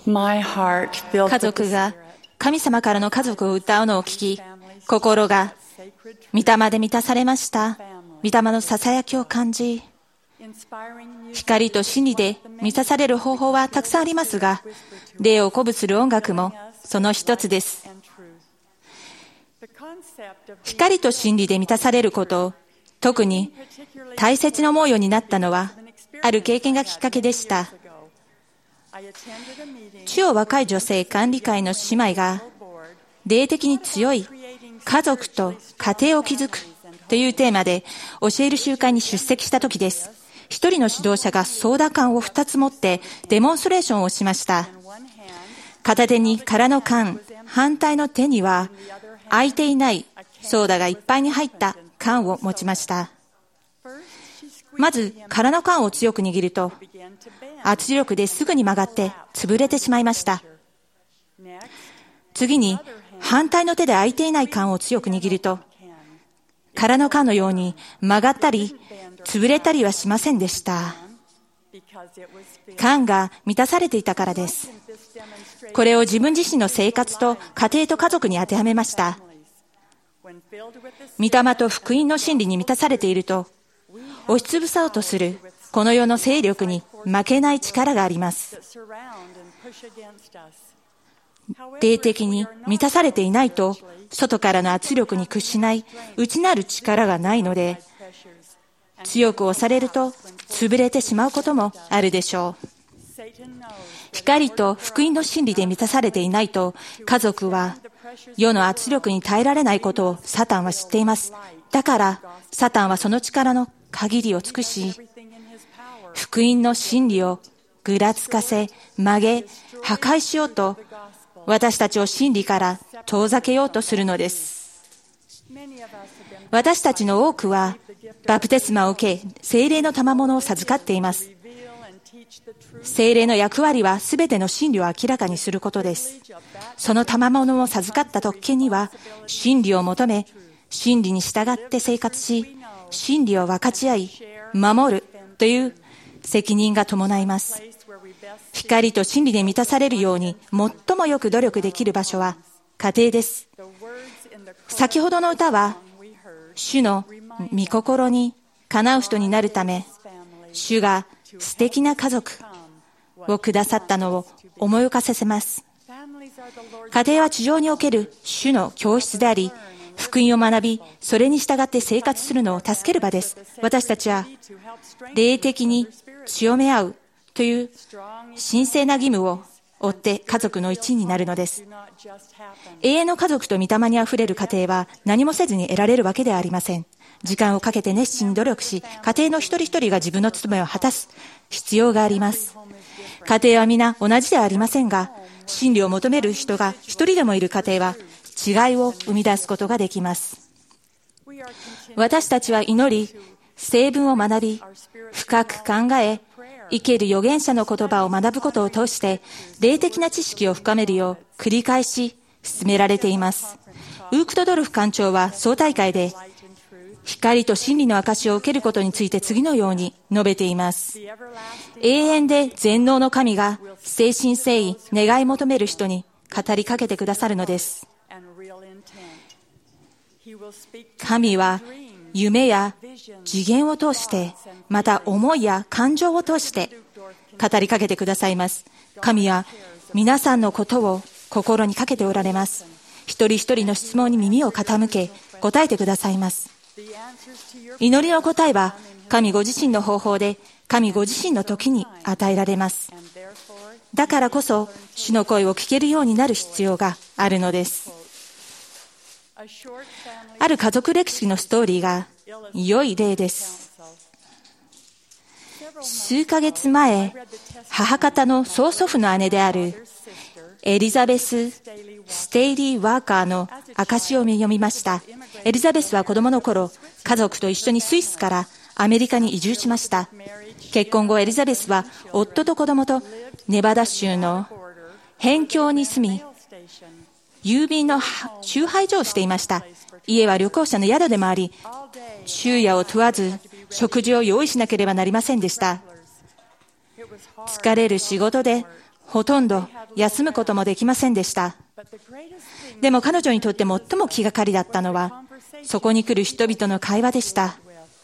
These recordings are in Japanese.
家族が神様からの家族を歌うのを聞き、心が御霊で満たされました。御霊のささやきを感じ、光と真理で満たされる方法はたくさんありますが、霊を鼓舞する音楽もその一つです。光と真理で満たされることを特に大切に思うようになったのは、ある経験がきっかけでした。中央若い女性管理会の姉妹が、霊的に強い家族と家庭を築くというテーマで教える集会に出席した時です。一人の指導者がソーダ缶を2つ持ってデモンストレーションをしました。片手に空の缶、反対の手には開いていないソーダがいっぱいに入った缶を持ちました。まず空の缶を強く握ると、圧力ですぐに曲がって潰れてしまいました。次に反対の手で開いていない缶を強く握ると、空の缶のように曲がったり潰れたりはしませんでした。缶が満たされていたからです。これを自分自身の生活と家庭と家族に当てはめました。御霊と福音の真理に満たされていると、押しつぶそうとするこの世の勢力に負けない力があります。霊的に満たされていないと、外からの圧力に屈しない内なる力がないので、強く押されると潰れてしまうこともあるでしょう。光と福音の真理で満たされていないと、家族は世の圧力に耐えられないことをサタンは知っています。だからサタンはその力の限りを尽くし、福音の真理をぐらつかせ、曲げ、破壊しようと、私たちを真理から遠ざけようとするのです。私たちの多くはバプテスマを受け、聖霊の賜物を授かっています。聖霊の役割はすべての真理を明らかにすることです。その賜物を授かった特権には、真理を求め、真理に従って生活し、真理を分かち合い、守るという責任が伴います。光と真理で満たされるように最もよく努力できる場所は家庭です。先ほどの歌は、主の御心にかなう人になるため、主が素敵な家族をくださったのを思い浮かせせます。家庭は地上における主の教室であり、福音を学び、それに従って生活するのを助ける場です。私たちは霊的に強め合うという神聖な義務を負って家族の一員になるのです。永遠の家族と御霊にあふれる家庭は何もせずに得られるわけではありません。時間をかけて熱心に努力し、家庭の一人一人が自分の務めを果たす必要があります。家庭は皆同じではありませんが、真理を求める人が一人でもいる家庭は違いを生み出すことができます。私たちは祈り、聖文を学び、深く考え、生ける預言者の言葉を学ぶことを通して、霊的な知識を深めるよう繰り返し進められています。ウークトドルフ館長は総大会で、光と真理の証を受けることについて次のように述べています。永遠で全能の神が誠心誠意願い求める人に語りかけてくださるのです。神は夢や次元を通して、また思いや感情を通して語りかけてくださいます。神は皆さんのことを心にかけておられます。一人一人の質問に耳を傾け、答えてくださいます。祈りの答えは神ご自身の方法で、神ご自身の時に与えられます。だからこそ主の声を聞けるようになる必要があるのです。ある家族歴史のストーリーが良い例です。数ヶ月前、母方の曽祖父の姉であるエリザベス・ステイリー・ワーカーの証を読みました。エリザベスは子供の頃、家族と一緒にスイスからアメリカに移住しました。結婚後、エリザベスは夫と子供とネバダ州の辺境に住み、郵便の集配所をしていました。家は旅行者の宿でもあり、昼夜を問わず食事を用意しなければなりませんでした。疲れる仕事でほとんど休むこともできませんでした。でも彼女にとって最も気がかりだったのは、そこに来る人々の会話でした。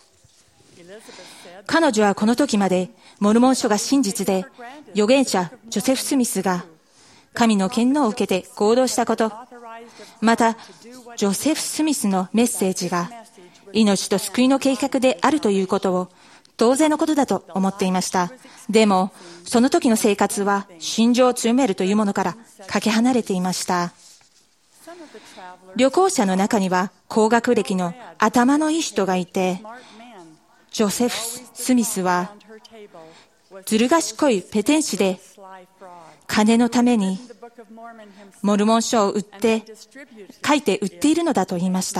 彼女はこの時までモルモン書が真実で、預言者ジョセフ・スミスが神の権能を受けて行動したこと、またジョセフ・スミスのメッセージが命と救いの計画であるということを当然のことだと思っていました。でもその時の生活は信条を強めるというものからかけ離れていました。旅行者の中には高学歴の頭のいい人がいて、ジョセフ・スミスはずる賢いペテン師で、金のためにモルモン書を書いて売っているのだと言いました。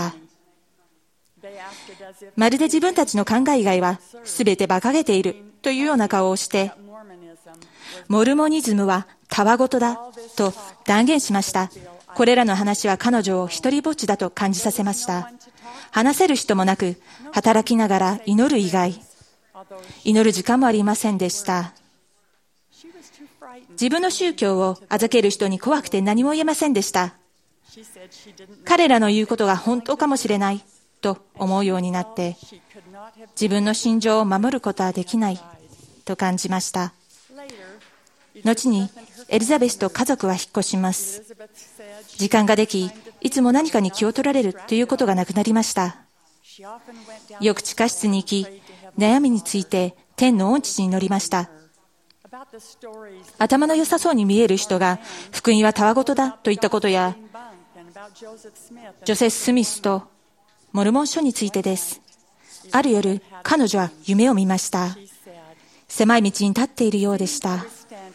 まるで自分たちの考え以外は全て馬鹿げているというような顔をして、モルモニズムはたわごとだと断言しました。これらの話は彼女を一人ぼっちだと感じさせました。話せる人もなく、働きながら祈る以外、祈る時間もありませんでした。自分の宗教をあざける人に怖くて何も言えませんでした。彼らの言うことが本当かもしれないと思うようになって、自分の信条を守ることはできないと感じました。後にエリザベスと家族は引っ越します。時間ができ、いつも何かに気を取られるということがなくなりました。よく地下室に行き、悩みについて天の恩地に乗りました。頭の良さそうに見える人が福音はたわごとだといったことや、ジョセフ・スミスとモルモン書についてです。ある夜、彼女は夢を見ました。狭い道に立っているようでした。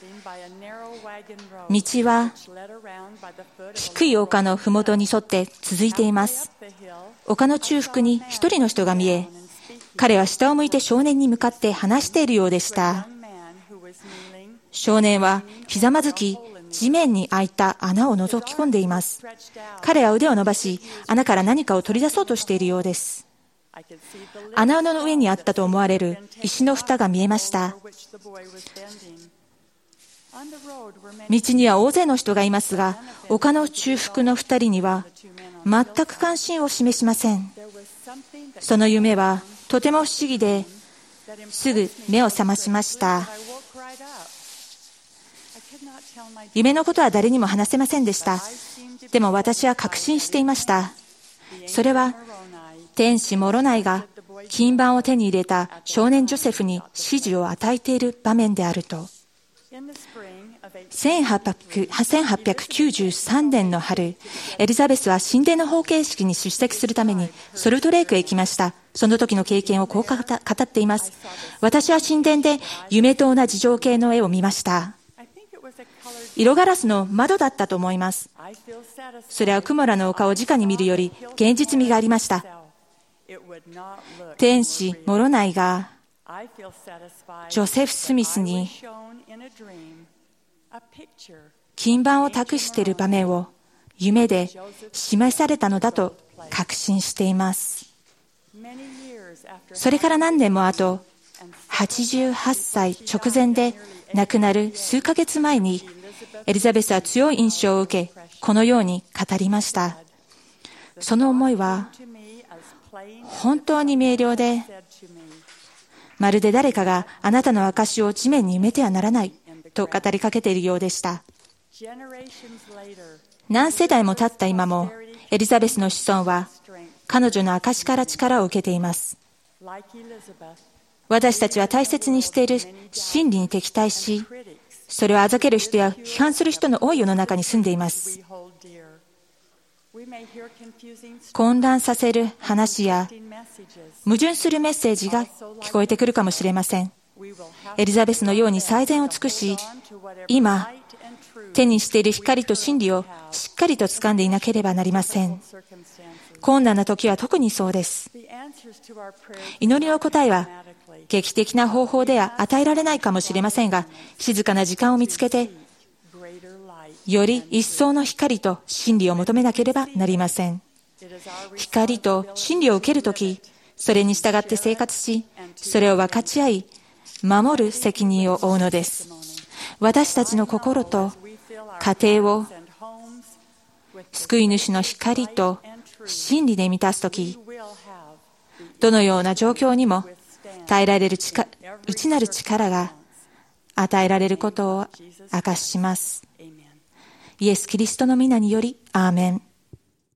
道は低い丘のふもとに沿って続いています。丘の中腹に一人の人が見え、彼は下を向いて少年に向かって話しているようでした。少年はひざまずき、地面に開いた穴を覗き込んでいます。彼は腕を伸ばし、穴から何かを取り出そうとしているようです。穴の上にあったと思われる石の蓋が見えました。道には大勢の人がいますが、丘の中腹の二人には全く関心を示しません。その夢はとても不思議で、すぐ目を覚ましました。夢のことは誰にも話せませんでした。でも私は確信していました。それは天使モロナイが金板を手に入れた少年ジョセフに指示を与えている場面であると。1893年の春、エリザベスは神殿の奉献式に出席するためにソルトレイクへ行きました。その時の経験をこう語っています。私は神殿で夢と同じ情景の絵を見ました。色ガラスの窓だったと思います。それはクモラの丘を直に見るより現実味がありました。天使モロナイがジョセフ・スミスに金板を託している場面を夢で示されたのだと確信しています。それから何年も後、88歳直前で亡くなる数ヶ月前に、エリザベスは強い印象を受け、このように語りました。その思いは本当に明瞭で、まるで誰かがあなたの証を地面に埋めてはならないと語りかけているようでした。何世代も経った今も、エリザベスの子孫は彼女の証から力を受けています。私たちは大切にしている真理に敵対し、それをあざける人や批判する人の多い世の中に住んでいます。混乱させる話や矛盾するメッセージが聞こえてくるかもしれません。エリザベスのように最善を尽くし、今手にしている光と真理をしっかりと掴んでいなければなりません。困難な時は特にそうです。祈りの答えは劇的な方法では与えられないかもしれませんが、静かな時間を見つけて、より一層の光と真理を求めなければなりません。光と真理を受けるとき、それに従って生活し、それを分かち合い、守る責任を負うのです。 私たちの心と家庭を救い主の光と真理で満たすとき、どのような状況にも耐えられる内なる力が与えられることを証しします。イエス・キリストの皆により、アーメン。